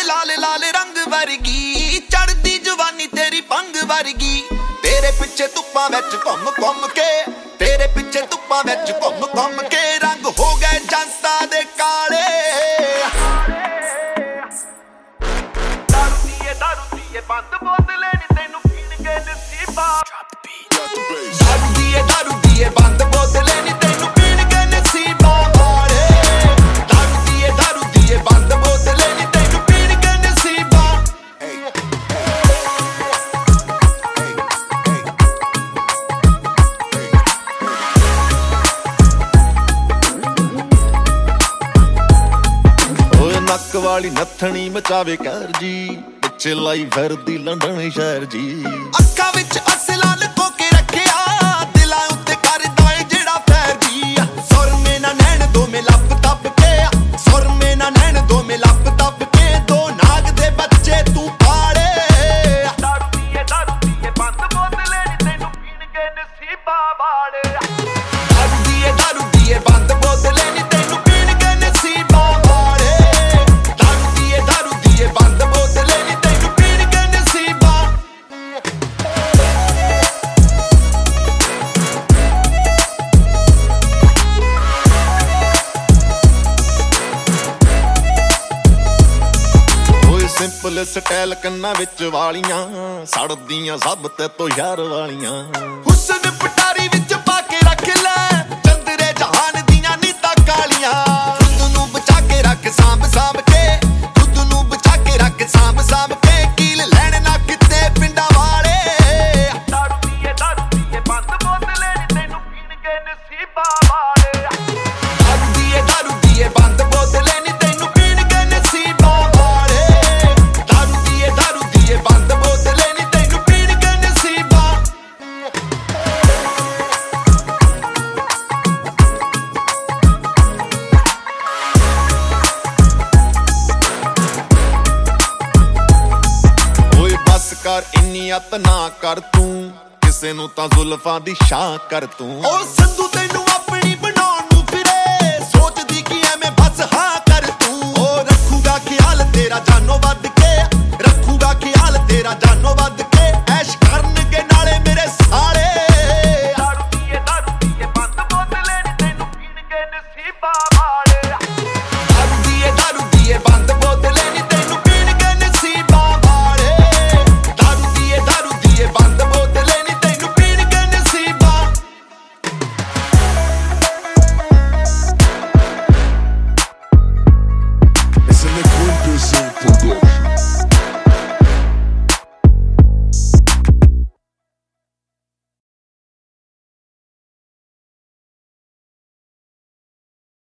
लाल लाल रंग वर्गी चढ़दी जवानी तेरी पंग वर्गी तेरे पिछे धुप्पां विच घुम घुम के तेरे पिछे धुप्पां विच घुम घुम के रंग हो गए जनता दे काले दारू दिए बंद बोतले नी तैनू पीण के नसीबा दारू दिए बंद बोतले नी तैनू पीण के नसीबा वाले दारू दिए बंद बोतले नी तैनू पीण के नसीबा ओए नक वाली नथनी मचावे कर जी पिछे लाई फिरदी लंडन शहर जी अक्खां विच असला लुको के रखिया दिलां उत्ते करदा ए जेड़ा फैर जी सुर में ना नैन दो में लप तप के सुर में ना नैन दो में लप तप के दो नाग दे बच्चे तू पाले दारू दिए बंद बोतले नी तैनू पीण के नसीबा वाले दारू दिए बंद बोतले नी तैनू पीण के नसीबा वाले दारू दिए बंद बोतले नी तैनू पीण के नसीबा सिंपल स्टाइल कन्ना विच वालियां सड़दियां सब ते तो यार वालियां हुस्न पटारी विच पाके रख ले चंदरे जहान दियां नीतां कालियां खुद नू बचा के रख सांभ सांभ के खुद नू बचा के रख सांभ सांभ के कील लैण ना किते पिंडा वाले दारू दिए बंद बोतले नी तैनू पीण के नसीबा वाले दारू दिए बंद बोतले नी तैनू पीण के नसीबा वाले दारू दिए बंद बोतले नी तैनू पीण के नसीबा ओए बस कर इन्नी अत ना कर तू किसे नू तां जुल्फां दी शां कर तू ओ संधू तैनू अपनी बनाउण नू फिरे सोचदी कि एवें बस हां कर तू ओ रखूगा ख्याल तेरा जानो वध के रखूगा ख्याल तेरा जानो वध